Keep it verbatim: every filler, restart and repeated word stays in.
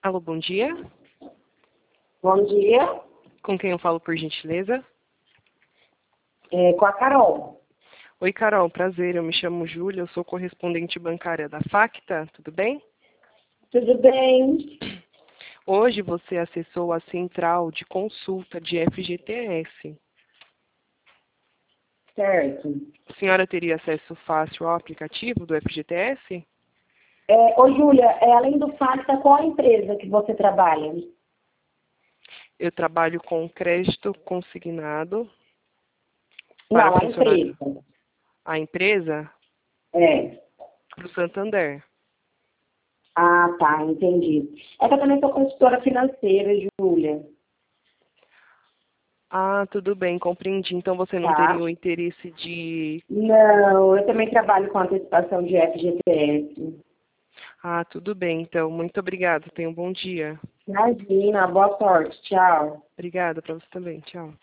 Alô, bom dia. Bom dia, Com quem eu falo, por gentileza? é, com a Carol. Oi, Carol, prazer. Eu me chamo Júlia, eu sou correspondente bancária da Facta, tudo bem? Tudo bem? Hoje você acessou a central de consulta de F G T S. Certo. A senhora teria acesso fácil ao aplicativo do F G T S? É, ô, Júlia, é, além do Facta, qual a empresa que você trabalha? Eu trabalho com crédito consignado para Não, a funcionário. empresa. A empresa É. do Santander. Ah, tá, entendi. É que eu também sou consultora financeira, Júlia, Ah, tudo bem, compreendi. Então você não teria tá? o interesse de... Não, eu também trabalho com antecipação de F G T S. Ah, tudo bem, então. Muito obrigada. Tenha um bom dia. Imagina, boa sorte, tchau. Obrigada para você também. Tchau.